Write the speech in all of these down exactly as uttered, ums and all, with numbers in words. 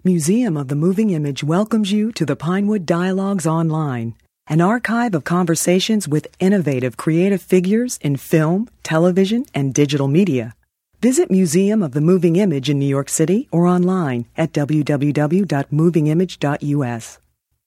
Museum of the Moving Image welcomes you to the Pinewood Dialogues Online, an archive of conversations with innovative creative figures in film, television, and digital media. Visit Museum of the Moving Image in New York City or online at w w w dot moving image dot u s.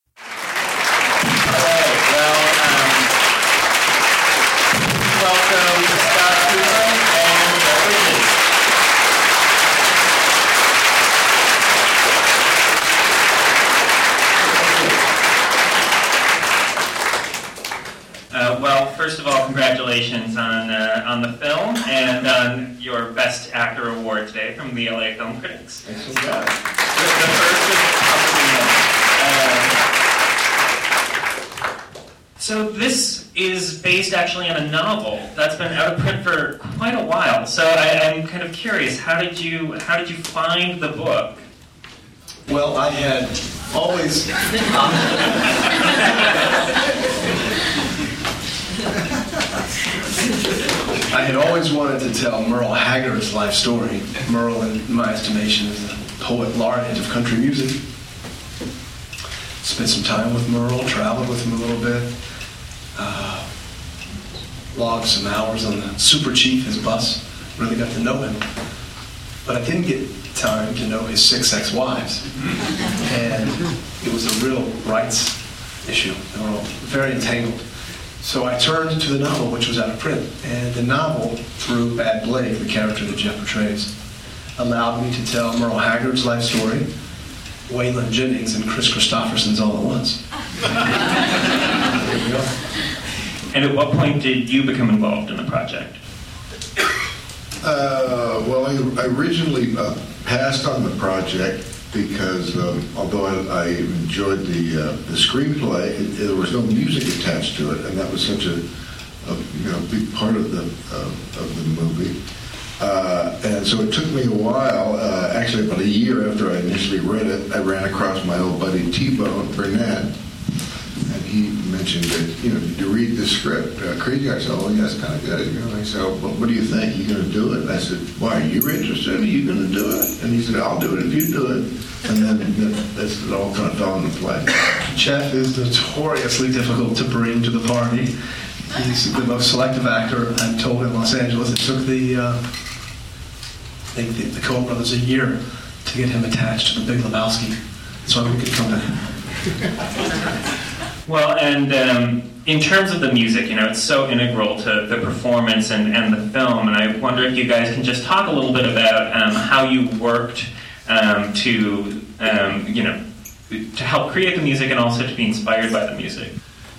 Uh, well, first of all, congratulations on uh, on the film and on your Best Actor award today from the L A Film Critics. Excellent job. The, the first is probably uh, So this is based actually on a novel that's been out of print for quite a while. So I, I'm kind of curious, how did you how did you find the book? Well, I had always. I had always wanted to tell Merle Haggard's life story. Merle, in my estimation, is the poet laureate of country music. Spent some time with Merle, traveled with him a little bit, uh, logged some hours on the Super Chief, his bus, really got to know him. But I didn't get time to know his six ex-wives. And it was a real rights issue. They were all very entangled. So I turned to the novel, which was out of print. And the novel, through Bad Blake, the character that Jeff portrays, allowed me to tell Merle Haggard's life story, Waylon Jennings, and Chris Christopherson's all at once. Here we are. And at what point did you become involved in the project? Uh, well, I, I originally uh, passed on the project because um, although I, I enjoyed the uh, the screenplay, it, there was no music attached to it, and that was such a, a you know big part of the uh, of the movie. Uh, and so it took me a while. Uh, actually, about a year after I initially read it, I ran across my old buddy T-Bone Burnett, and he mentioned that, you know, did you read the script? Uh, Crazy Eyes. Oh, yeah, it's kind of good. You know, I said, well, what do you think? You going to do it? And I said, why, are you interested? Are you going to do it? And he said, I'll do it if you do it. And then you know, that's, it all kind of fell into place. Jeff is notoriously difficult to bring to the party. He's the most selective actor, I'm told, in Los Angeles. It took the, uh, the, the Coen brothers a year to get him attached to the Big Lebowski so we could come to him. Well, and um, in terms of the music, you know, it's so integral to the performance and, and the film, and I wonder if you guys can just talk a little bit about um, how you worked um, to, um, you know, to help create the music and also to be inspired by the music.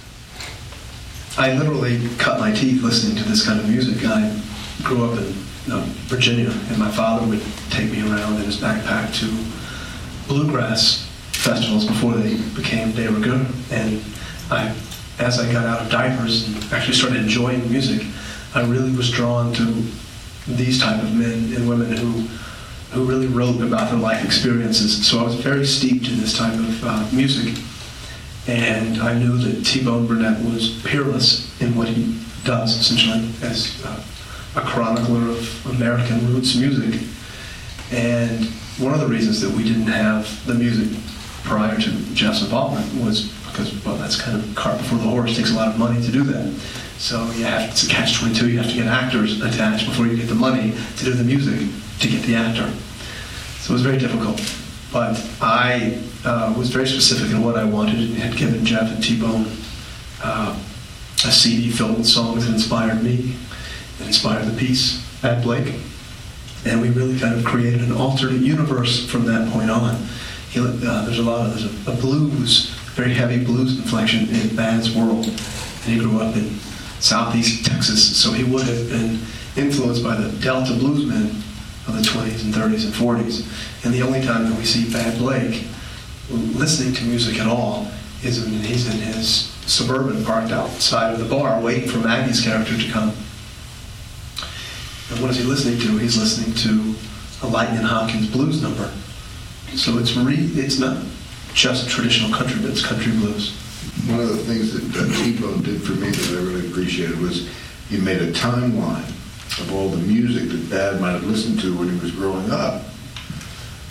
I literally cut my teeth listening to this kind of music. I grew up in you know, Virginia, and my father would take me around in his backpack to bluegrass festivals before they became de rigueur. And I, as I got out of diapers and actually started enjoying music, I really was drawn to these type of men and women who who really wrote about their life experiences. So I was very steeped in this type of uh, music. And I knew that T-Bone Burnett was peerless in what he does, essentially, as uh, a chronicler of American roots music. And one of the reasons that we didn't have the music prior to Jeff's involvement was because, well, that's kind of cart before the horse. It takes a lot of money to do that. So you have, it's a catch twenty-two. You have to get actors attached before you get the money to do the music to get the actor. So it was very difficult. But I uh, was very specific in what I wanted and had given Jeff and T-Bone uh, a C D filled with songs that inspired me, that inspired the piece, Bad Blake. And we really kind of created an alternate universe from that point on. He, uh, there's a lot of, there's a, a blues, very heavy blues inflection in Bad's world. And he grew up in southeast Texas, so he would have been influenced by the Delta bluesmen of the twenties and thirties and forties. And the only time that we see Bad Blake listening to music at all is when he's in his Suburban parked outside of the bar waiting for Maggie's character to come. And what is he listening to? He's listening to a Lightning Hopkins blues number. So it's re- it's not just traditional country, but it's country blues. One of the things that uh, T-Bone did for me that I really appreciated was he made a timeline of all the music that Bad might have listened to when he was growing up.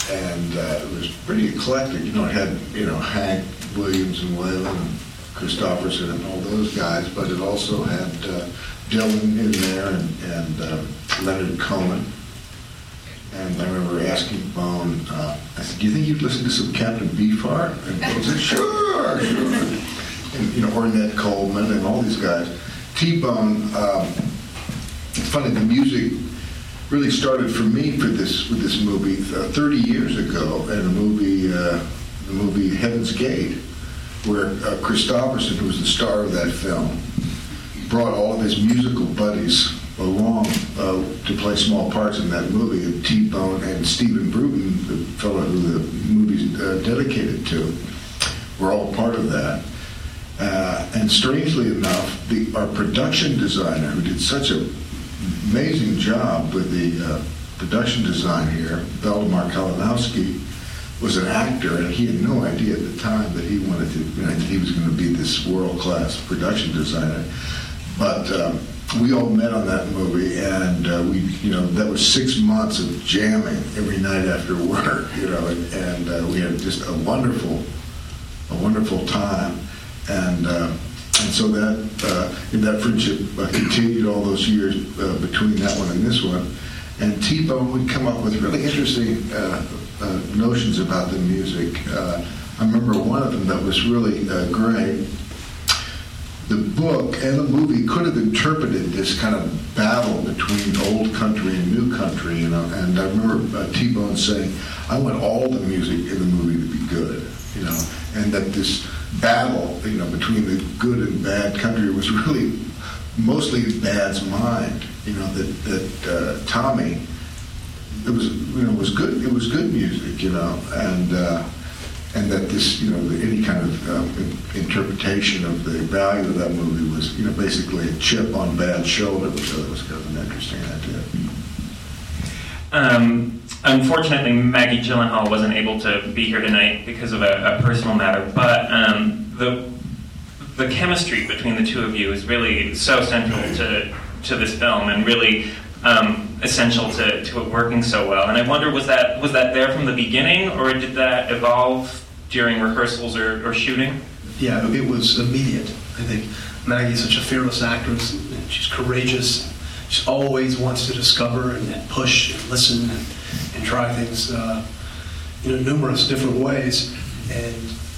and uh, it was pretty eclectic. You know, it had, you know, Hank Williams and Waylon and Christopherson and all those guys, but it also had uh, Dylan in there and, and uh, Leonard Cohen. And I remember asking Bone, uh, I said, do you think you'd listen to some Captain Beefheart? And Bone said, sure, sure. And, you know, Ornette Coleman and all these guys. T-Bone, um, it's funny, the music really started for me for this with this movie uh, thirty years ago, in a movie, uh, the movie Heaven's Gate, where uh, Christopherson, who was the star of that film, brought all of his musical buddies along uh, to play small parts in that movie. And T-Bone and Stephen Bruton, the fellow who the movie's uh, dedicated to, were all part of that. Uh, and strangely enough, the, our production designer, who did such an amazing job with the uh, production design here, Valdemar Kalinowski, was an actor, and he had no idea at the time that he wanted to, you know, that he was going to be this world-class production designer. But um, we all met on that movie, and uh, we, you know, that was six months of jamming every night after work, you know, and, and uh, we had just a wonderful, a wonderful time. And uh, and so that uh, that friendship uh, continued all those years uh, between that one and this one. And T-Bone would come up with really interesting uh, uh, notions about the music. Uh, I remember one of them that was really uh, great. The book and the movie could have interpreted this kind of battle between old country and new country, you know. And I remember uh, T-Bone saying, "I want all the music in the movie to be good," you know, and that this battle, you know, between the good and bad country was really mostly Bad's mind, you know, that that uh, Tommy, it was, you know, was good. It was good music, you know, and uh, and that this, you know, any kind of uh, interpretation of the value of that movie was, you know, basically a chip on Bad's shoulder, which I thought was kind of an interesting idea. Um, unfortunately, Maggie Gyllenhaal wasn't able to be here tonight because of a, a personal matter, but um, the the chemistry between the two of you is really so central to to this film, and really um, essential to, to it working so well. And I wonder, was that was that there from the beginning, or did that evolve during rehearsals or, or shooting? Yeah, it was immediate. I think Maggie's such a fearless actress, and she's courageous. She always wants to discover and, and push and listen and, and try things uh, in numerous different ways. And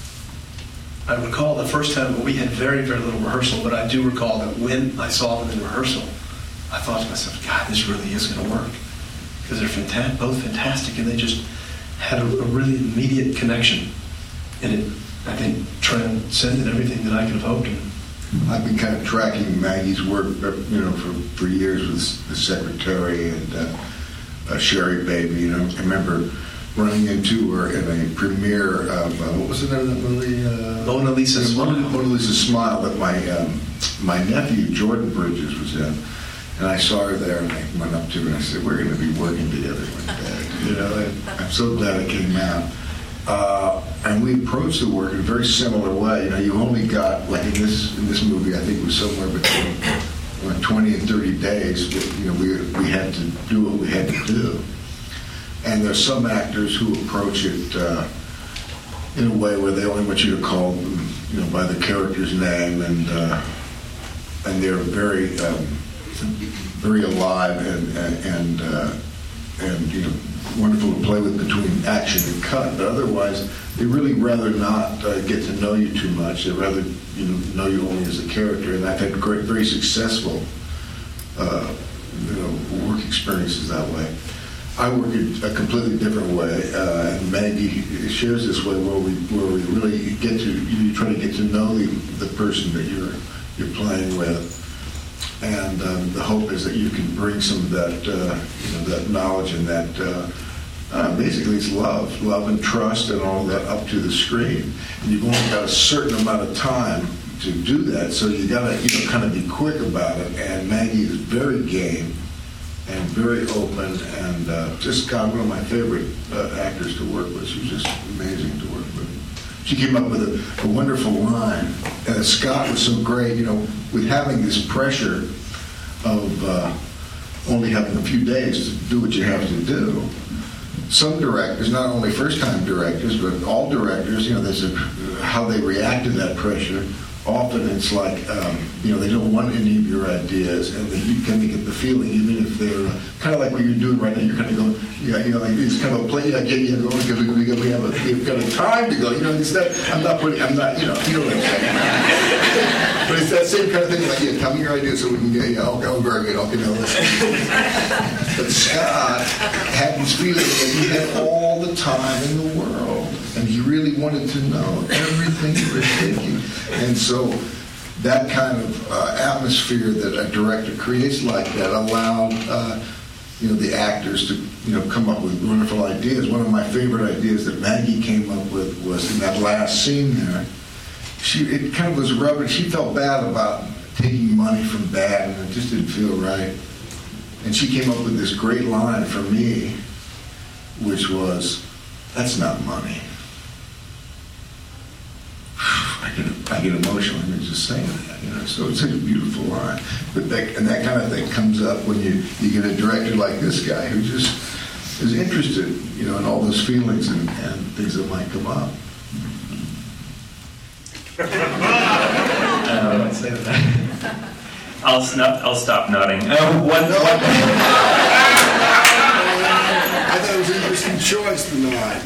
I recall the first time, we had very, very little rehearsal, but I do recall that when I saw them in rehearsal, I thought to myself, God, this really is going to work. Because they're fanta- both fantastic, and they just had a, a really immediate connection. And it, I think, transcended everything that I could have hoped. I've been kind of tracking Maggie's work, you know, for, for years with The Secretary and uh, uh, Sherry Baby. You know, I remember running into her in a premiere of, uh, what was the name of that movie? Uh, Mona Lisa Smile. Mona Lisa Smile that my, um, my nephew, Jordan Bridges, was in. And I saw her there, and I went up to her and I said, we're going to be working together one day. You know, and I'm so glad it came out. Uh, and we approached the work in a very similar way. You know, you only got, like in this in this movie, I think it was somewhere between uh, twenty and thirty days. That, you know, we we had to do what we had to do. And there's some actors who approach it uh, in a way where they only want you to call them, you know, by the character's name, and uh, and they're very um, very alive and and and, uh, and you know, wonderful to play with between action and cut, but otherwise they really rather not uh, get to know you too much. They rather, you know, know you only as a character. And I've had great, very successful, uh, you know, work experiences that way. I work in a completely different way, uh, and Maggie shares this way where we where we really get to you try to get to know the the person that you're you're playing with. And um, the hope is that you can bring some of that, uh, you know, that knowledge and that, uh, uh, basically it's love, love and trust and all that up to the screen. And you've only got a certain amount of time to do that, so you got to, you know, kind of be quick about it. And Maggie is very game and very open, and uh, just God, one of my favorite uh, actors to work with. She was just amazing to work with. She came up with a, a wonderful line, and Scott was so great, you know, with having this pressure of uh, only having a few days to do what you have to do. some directors, not only first-time directors, but all directors, you know, there's a, how they react to that pressure. Often it's like, um, you know, they don't want any of your ideas, and then you kind of get the feeling, even if they're uh, kind of like what you're doing right now, you're kind of going, yeah, you know, like it's kind of a play, yeah, get you going because we, we have a, we've got a time to go, you know, instead, I'm not putting, I'm not, you know, you know what I'm saying. But it's that same kind of thing, like, yeah, tell me your ideas so we can get, yeah, okay, oh, very good, okay, now listen. But Scott had this feeling that he had all the time in the world, and he really wanted to know everything you were thinking. And so that kind of uh, atmosphere that a director creates like that allowed uh, you know, the actors to, you know, come up with wonderful ideas. One of my favorite ideas that Maggie came up with was in that last scene there. She, it kind of was rubbing, she felt bad about taking money from Bad, and it just didn't feel right. And she came up with this great line for me, which was, "That's not money." I get, I get emotional even just saying that, you know. So it's such a beautiful line. But that, and that kind of thing comes up when you, you get a director like this guy who just is interested, you know, in all those feelings and, and things that might come up. um, I'd say that. I'll, snuff, I'll stop nodding. Uh, what, no, what? I thought it was an interesting choice to nod.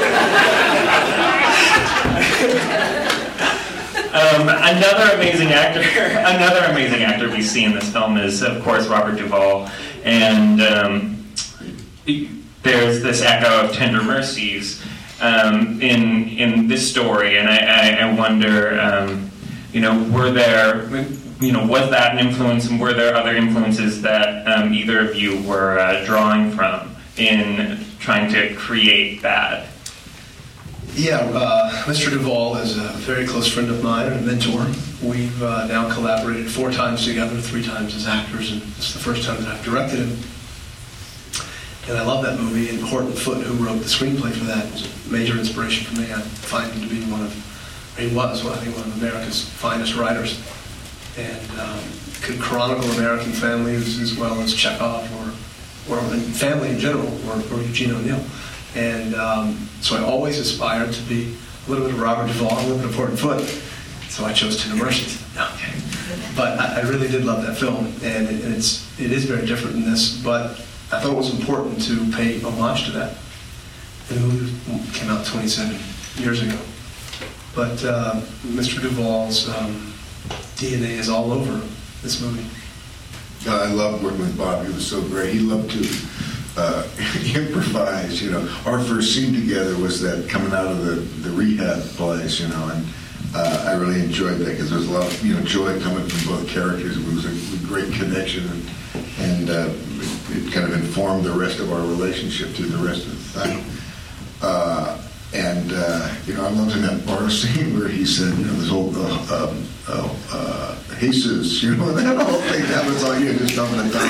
Um, another amazing actor, another amazing actor we see in this film is, of course, Robert Duvall, and um, there's this echo of Tender Mercies um, in in this story, and I, I, I wonder, um, you know, were there, you know, was that an influence, and were there other influences that um, either of you were uh, drawing from in trying to create Bad? Yeah, uh, Mister Duvall is a very close friend of mine and a mentor. We've uh, now collaborated four times together, three times as actors, and it's the first time that I've directed him. And I love that movie, and Horton Foote, who wrote the screenplay for that, was a major inspiration for me. I find him to be one of, he was, well, I think, one of America's finest writers, and um, could chronicle American families as well as Chekhov, or, or family in general, or, or Eugene O'Neill. And um, so I always aspired to be a little bit of Robert Duvall, a little bit of Horton Foote. So I chose Tender Mercies. Okay. But I, I really did love that film, and, it, and it's it is very different than this. But I thought it was important to pay homage to that. The movie came out twenty-seven years ago. But uh, Mister Duvall's um, D N A is all over this movie. God, I loved working with Bob. He was so great. He loved to uh, improvise. You know, our first scene together was that coming out of the, the rehab place. You know, and uh, I really enjoyed that because there was a lot of, you know, joy coming from both characters. It was a, a great connection, and, and uh, it, it kind of informed the rest of our relationship through the rest of the thing. Uh, and uh, you know, I loved in that bar scene where he said, you know, this whole uh, um, uh, uh, Jesus, you know, that whole thing. That was all you just dumping it down.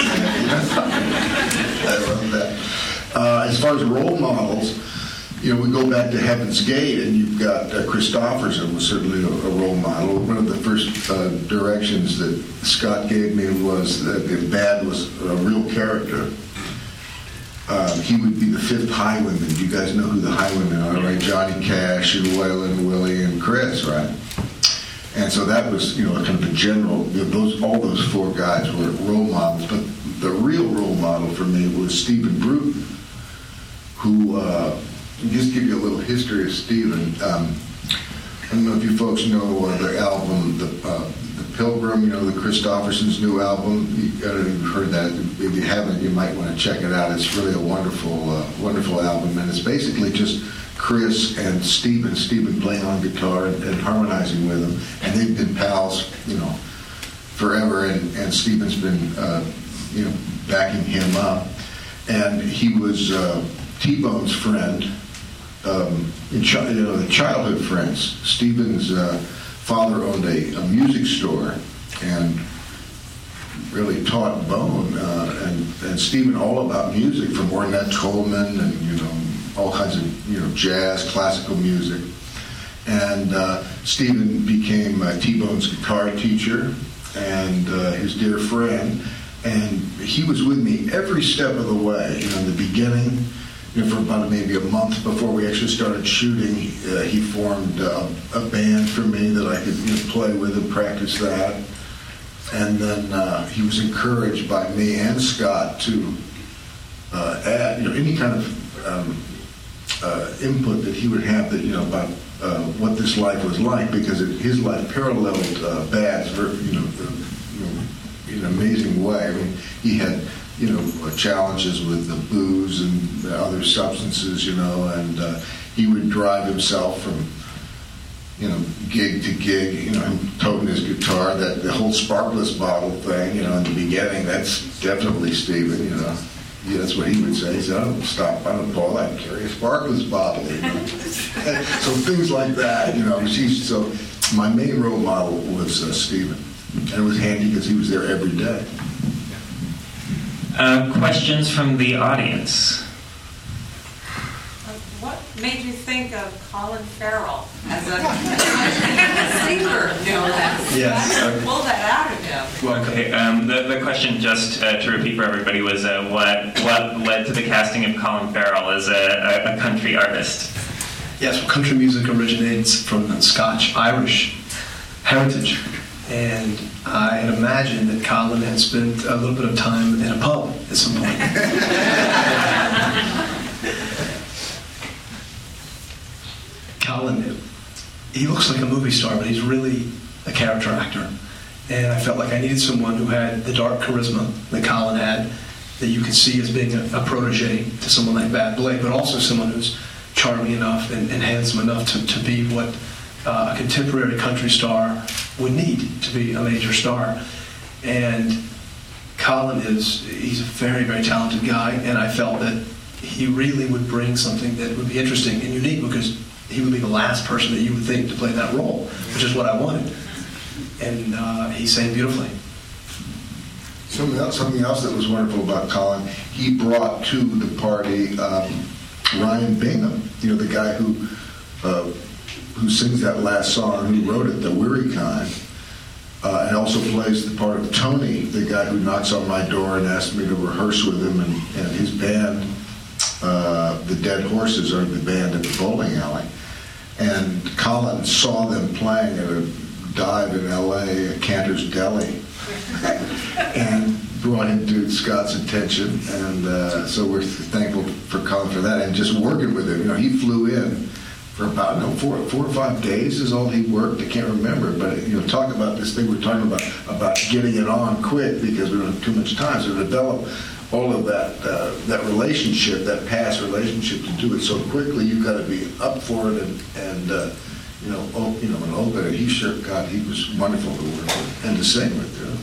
I love that. Uh, as far as role models, you know, we go back to Heaven's Gate, and you've got uh, Christopherson was certainly a, a role model. One of the first uh, directions that Scott gave me was that if Bad was a real character, um, he would be the fifth Highwayman. You guys know who the Highwaymen are, right? Johnny Cash and Waylon, Willie, and Chris, right? And so that was, you know, kind of a general. You know, those all those four guys were role models, but the real role model for me was Stephen Bruton, who. Uh, Just give you a little history of Stephen. Um, I don't know if you folks know uh, the album, the, uh, the Pilgrim. You know, the Christopherson's new album. You, I don't know if you've heard that. If you haven't, you might want to check it out. It's really a wonderful, uh, wonderful album, and it's basically just Chris and Stephen, Stephen playing on guitar and, and harmonizing with him, and they've been pals, you know, forever. And, and Stephen's been, uh, you know, backing him up, and he was uh, T-Bone's friend. Um, in chi- you know, the childhood friends. Stephen's uh, father owned a, a music store and really taught Bone uh, and, and Stephen all about music, from Ornette Coleman and, you know, all kinds of, you know, jazz, classical music. And uh, Stephen became uh, T-Bone's guitar teacher and uh, his dear friend. And he was with me every step of the way. You know, in the beginning, you know, for about maybe a month before we actually started shooting, uh, he formed uh, a band for me that I could, you know, play with and practice that. And then uh, he was encouraged by me and Scott to uh, add, you know, any kind of um, uh, input that he would have that, you know, about uh, what this life was like, because it, his life paralleled uh, Bad's, you know, uh, you know, in an amazing way. I mean, he had, you know, challenges with the booze and other substances, you know, and uh, he would drive himself from, you know, gig to gig, you know, him toting his guitar, that the whole Sparkless bottle thing, you know, in the beginning, that's definitely Stephen, you know. Yeah, that's what he would say. He said, I don't stop, I don't pull, I carry a Sparkless bottle, you know. So things like that, you know. She's, so my main role model was uh, Stephen. And it was handy because he was there every day. Uh, questions from the audience? What made you think of Colin Farrell as a singer, no less? Yes. How did you pull that out of him? Okay, um, the, the question, just uh, to repeat for everybody, was uh, what what led to the casting of Colin Farrell as a, a, a country artist? Yes, well, country music originates from the Scotch-Irish heritage. And I had imagined that Colin had spent a little bit of time in a pub at some point. Colin, he looks like a movie star, but he's really a character actor. And I felt like I needed someone who had the dark charisma that Colin had, that you could see as being a, a protege to someone like Bad Blake, but also someone who's charming enough and, and handsome enough to, to be what uh, a contemporary country star would need to be a major star. And Colin is, he's a very, very talented guy, and I felt that he really would bring something that would be interesting and unique, because he would be the last person that you would think to play that role, which is what I wanted. And uh, he sang beautifully. Something else, something else that was wonderful about Colin, he brought to the party um, Ryan Bingham, you know, the guy who uh, who sings that last song, who wrote it, The Weary Kind, uh, and also plays the part of Tony, the guy who knocks on my door and asks me to rehearse with him, and, and his band, uh, the Dead Horses, are the band at the bowling alley. And Colin saw them playing at a dive in L A at Cantor's Deli and brought him to Scott's attention, and uh, so we're thankful for Colin for that. And just working with him, you know, he flew in for about, no, four, four or five days is all he worked. I can't remember, but, you know, talk about this thing we're talking about, about getting it on quick because we don't have too much time. So to develop all of that uh, that relationship, that past relationship, to do it so quickly, you've got to be up for it, and, and uh, you know, oh, you know, and Obed, he sure, God, he was wonderful to work with and to sing with, too.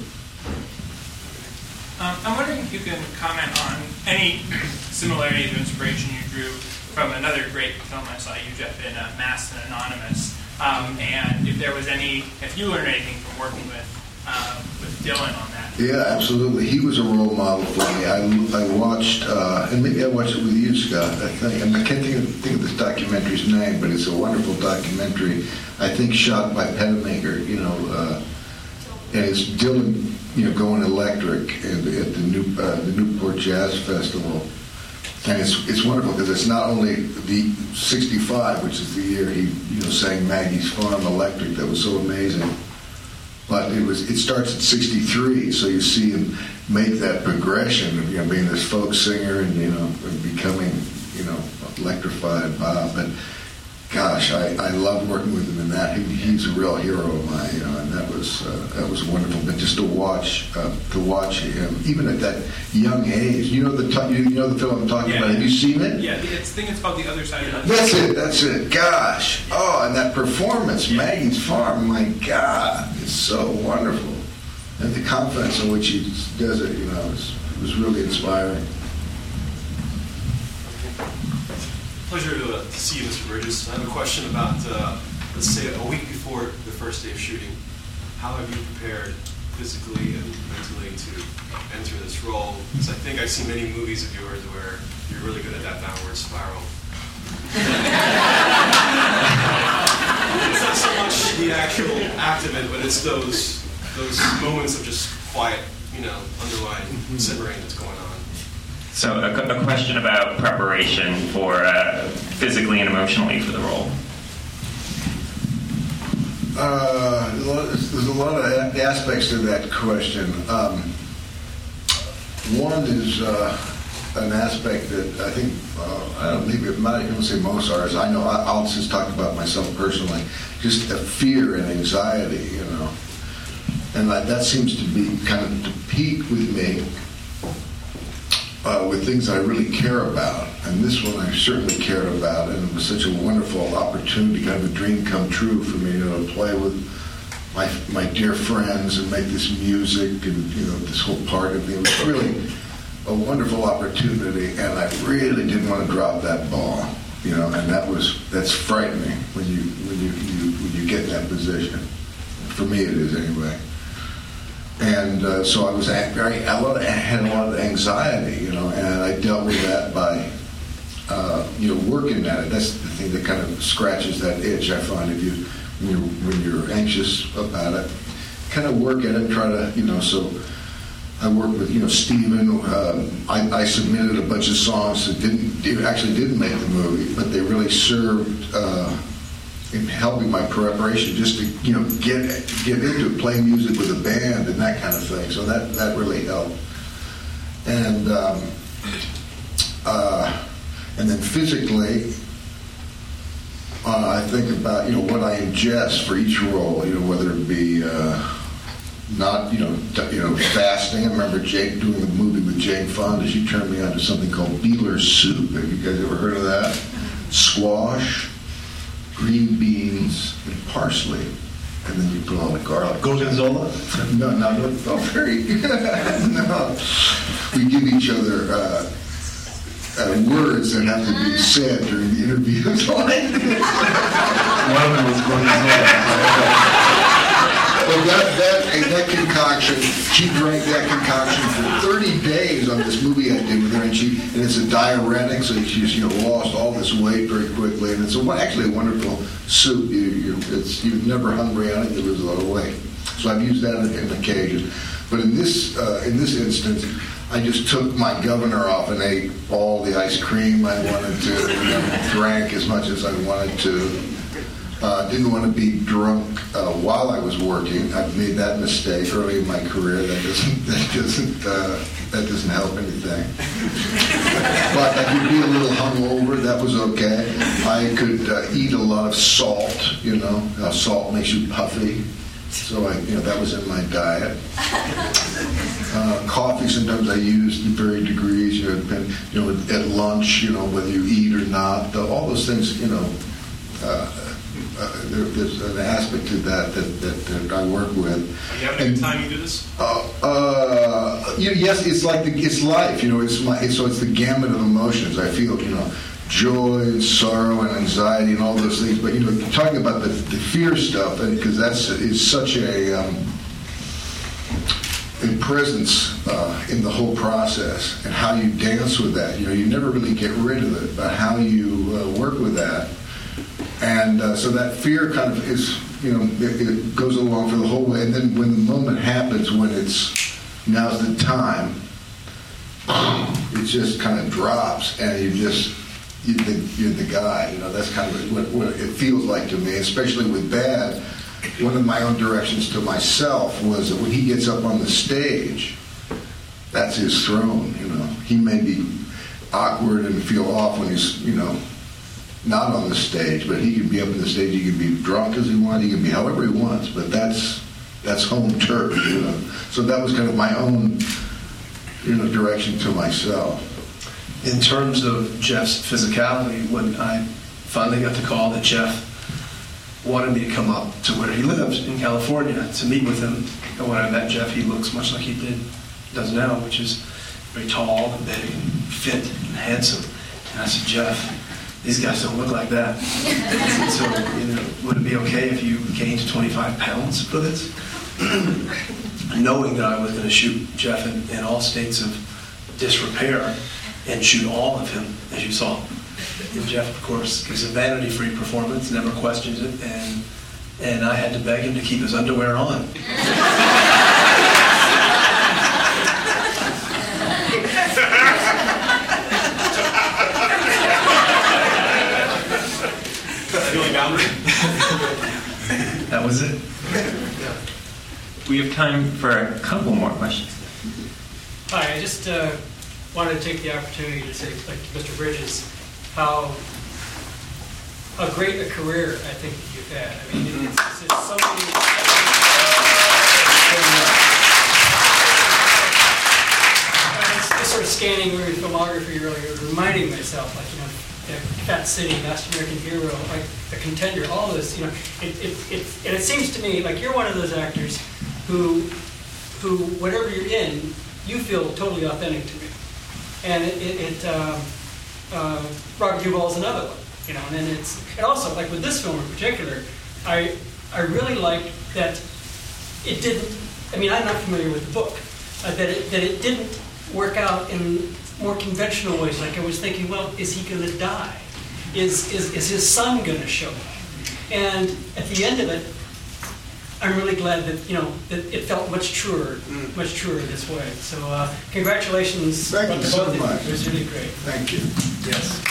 Um, I'm wondering if you can comment on any similarities or inspiration you drew from another great film I saw you, Jeff, in uh, Masked and Anonymous, um, and if there was any, if you learned anything from working with uh, with Dylan on that. Yeah, absolutely. He was a role model for me. I, I watched, uh, and maybe I watched it with you, Scott, I think. And I can't think of, think of this documentary's name, but it's a wonderful documentary, I think shot by Pettimaker, you know, uh, and it's Dylan, you know, going electric at, at the, New, uh, the Newport Jazz Festival. And it's it's wonderful because it's not only the sixty-five, which is the year he, you know, sang Maggie's Farm Electric, that was so amazing, but it was it starts at sixty-three, so you see him make that progression of, you know, being this folk singer and, you know, and becoming, you know, electrified Bob. But gosh, I, I loved working with him in that. He, he's a real hero of mine, you know, and that was uh, that was wonderful. But just to watch uh, to watch him, even at that young age, you know the t- you know the film I'm talking yeah. about. Have you seen it? Yeah, it's, I think it's called The Other Side of the That's it. That's it. Gosh, oh, and that performance, yeah. Maggie's Farm. My God, it's so wonderful, and the confidence in which he does it, you know, was was really inspiring. Pleasure to, uh, to see you, Mister Burgess. I have a question about, uh, let's say, a week before the first day of shooting. How have you prepared physically and mentally to enter this role? Because I think I've seen many movies of yours where you're really good at that downward spiral. It's not so much the actual act of it, but it's those those moments of just quiet, you know, underlying simmering that's going on. So a, a question about preparation for uh, physically and emotionally for the role. Uh, there's a lot of aspects to that question. Um, one is uh, an aspect that I think, uh, I don't maybe I'm not even going to say most artists, I know, I, I'll just talk about myself personally, just the fear and anxiety, you know. And that, that seems to be kind of to peak with me uh, with things I really care about. And this one I certainly cared about, and it was such a wonderful opportunity, kind of a dream come true for me, you know, to play with my my dear friends and make this music and, you know, this whole part of it. It was really a wonderful opportunity, and I really didn't want to drop that ball, you know, and that was, that's frightening when you, when you, you when you get in that position. For me it is anyway. And uh, so I was very, I had a lot of anxiety, you know, and I dealt with that by, uh, you know, working at it. That's the thing that kind of scratches that itch, I find, if you, when you're, when you're anxious about it. Kind of work at it and try to, you know, so I worked with, you know, Steven. Um, I, I submitted a bunch of songs that didn't, actually didn't make the movie, but they really served uh, in helping my preparation, just to, you know, get get into it, play music with a band and that kind of thing. So that, that really helped. And um, uh, and then physically, uh, I think about, you know, what I ingest for each role. You know, whether it be uh, not, you know, t- you know, fasting. I remember Jake doing a movie with Jane Fonda. She turned me on to something called Beeler's soup. Have you guys ever heard of that? Squash, green beans, and parsley, and then you put on the garlic. Gorgonzola? No, no, no. Oh, very. No, we give each other uh, uh, words that have to be said during the interview. One of them was gorgonzola. Well, that, that, that concoction, she drank that concoction for thirty days on this movie I did with her, and she, and it's a diuretic, so she's, you know, lost all this weight very quickly, and it's a, actually a wonderful soup. You, you, it's, you're never hungry on it, you lose a lot of weight. So I've used that on an occasion. But in this, uh, in this instance, I just took my governor off and ate all the ice cream I wanted to, you know, drank as much as I wanted to. Uh, didn't want to be drunk uh, while I was working. I've made that mistake early in my career. That doesn't that doesn't uh, that doesn't help anything. But I could be a little hungover. That was okay. I could uh, eat a lot of salt. You know, uh, salt makes you puffy. So I, you know, that was in my diet. Uh, coffee sometimes I used in varying degrees. You know, depend, you know, at lunch. You know, whether you eat or not. The, all those things. You know. Uh, Uh, there, there's an aspect to that that, that, that I work with. Are you having a good time you do this? Uh, uh, you know, yes, it's like the, it's life. You know, it's my it's, so it's the gamut of emotions. I feel, you know, joy and sorrow and anxiety and all those things. But you know, talking about the, the fear stuff, because that's is such a um, a presence uh, in the whole process, and how you dance with that. You know, you never really get rid of it, but how you uh, work with that. And uh, so that fear kind of is, you know, it, it goes along for the whole way. And then when the moment happens, when it's, now's the time, it just kind of drops, and you just, you, the, you're the guy. You know, that's kind of what, what it feels like to me, especially with Bad. One of my own directions to myself was that when he gets up on the stage, that's his throne, you know. He may be awkward and feel off when he's, you know, not on the stage, but he can be up on the stage. He can be drunk as he wants. He can be however he wants. But that's that's home turf, you know. So that was kind of my own, you know, direction to myself. In terms of Jeff's physicality, when I finally got the call that Jeff wanted me to come up to where he lives in California to meet with him, and when I met Jeff, he looks much like he did does now, which is very tall and big and fit and handsome. And I said, Jeff, these guys don't look like that. So, you know, would it be okay if you gained twenty-five pounds for this? Knowing that I was going to shoot Jeff in, in all states of disrepair and shoot all of him, as you saw. And Jeff, of course, gives a vanity-free performance, never questions it, and and I had to beg him to keep his underwear on. That was it. We have time for a couple more questions. Hi, I just uh, wanted to take the opportunity to say, like Mister Bridges, how how great a career I think that you've had. I mean, it's, it's, it's so many. Just sort of scanning your filmography earlier, reminding myself, like, you know, Fat City, Last American Hero, like The Contender, all of this, you know, it, it, it, and it seems to me like you're one of those actors who, who, whatever you're in, you feel totally authentic to me. And it, it, it um, uh, Robert Duvall's another one, you know, and then it's, and also, like with this film in particular, I, I really like that it didn't, I mean, I'm not familiar with the book, uh, that it, that it didn't work out in more conventional ways. Like I was thinking, well, is he going to die? Is, is is his son going to show up? And at the end of it, I'm really glad that, you know, that it felt much truer, mm. much truer this way. So uh, congratulations. Thank you so much. It was really great. Thank you. Yes.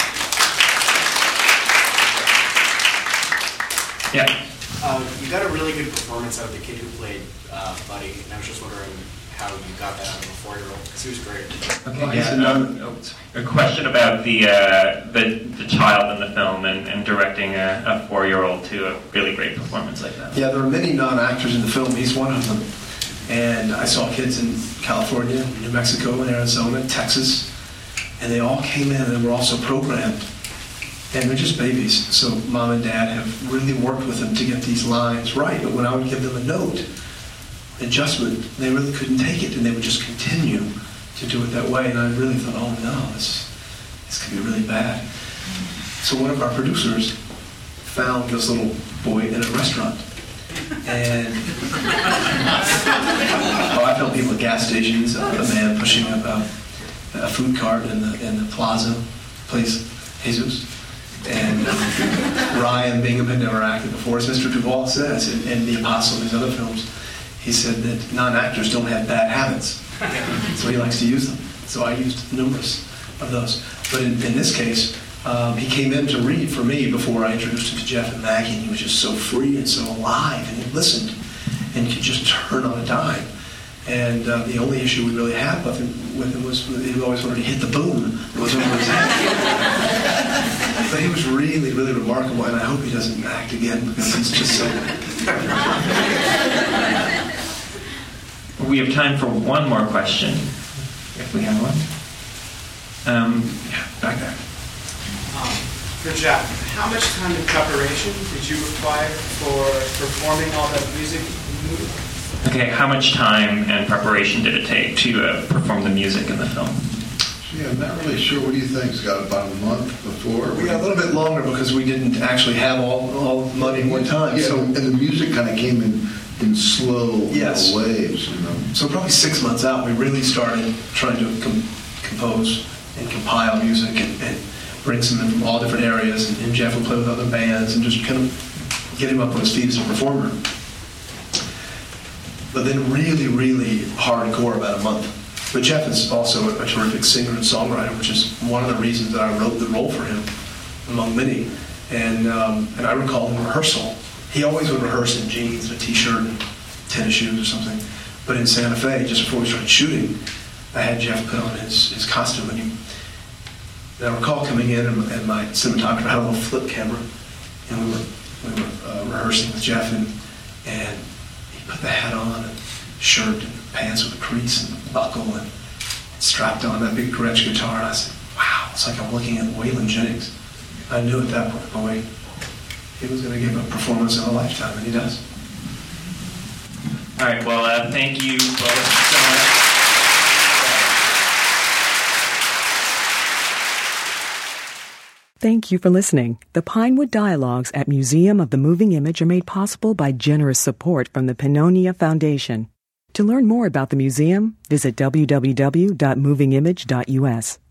Yeah. Uh, you got a really good performance out of the kid who played uh, Buddy, and I was just wondering how you got that out of a four-year-old, because he was great. Okay, yeah, um, a question about the, uh, the the child in the film and, and directing a, a four-year-old to a really great performance like that. Yeah, there are many non-actors in the film. He's one of them. And I saw kids in California, New Mexico, Arizona, Texas, and they all came in and they were also programmed. And they're just babies. So mom and dad have really worked with them to get these lines right. But when I would give them a note, adjustment, they really couldn't take it, and they would just continue to do it that way. And I really thought, oh no, this this could be really bad. So one of our producers found this little boy in a restaurant, and oh, I found people at gas stations, a, a man pushing a, a, a food cart in the in the plaza place, Jesus. And um, Ryan Bingham had never acted before, as Mister Duvall says, in, in The Apostle and his other films. He said that non-actors don't have bad habits, so he likes to use them. So I used numerous of those. But in, in this case, um, he came in to read for me before I introduced him to Jeff and Maggie, and he was just so free and so alive, and he listened and could just turn on a dime. And uh, the only issue we really had with him, with him was he always wanted to hit the boom that was over his head. But he was really, really remarkable, and I hope he doesn't act again because he's just so... We have time for one more question, if we have one. Um, yeah, back there. Um, for Jeff, how much time in preparation did you require for performing all that music in the movie? Okay, how much time and preparation did it take to uh, perform the music in the film? Yeah, I'm not really sure. What do you think? It's got about a month before? We got a little bit longer because we didn't actually have all, all the money at one time. Yeah, so, and the music kind of came in in slow yes. waves, you know. So probably six months out, we really started trying to com- compose and compile music and, and bring some in from all different areas. And, and Jeff would play with other bands and just kind of get him up on his feet as a performer. But then really, really hardcore about a month. But Jeff is also a, a terrific singer and songwriter, which is one of the reasons that I wrote the role for him, among many. And um, and I recall in rehearsal, he always would rehearse in jeans and a t-shirt and tennis shoes or something. But in Santa Fe, just before we started shooting, I had Jeff put on his, his costume. And, he, and I recall coming in, and, and my cinematographer had a little flip camera, and we were we were uh, rehearsing with Jeff, and and he put the hat on and shirt and pants with a crease and a buckle and strapped on that big Gretsch guitar, and I said, wow, it's like I'm looking at Waylon Jennings. I knew at that point, boy, he was going to give a performance of a lifetime, and he does. All right, well, uh, thank you both so much. Thank you for listening. The Pinewood Dialogues at Museum of the Moving Image are made possible by generous support from the Pannonia Foundation. To learn more about the museum, visit w w w dot moving image dot u s.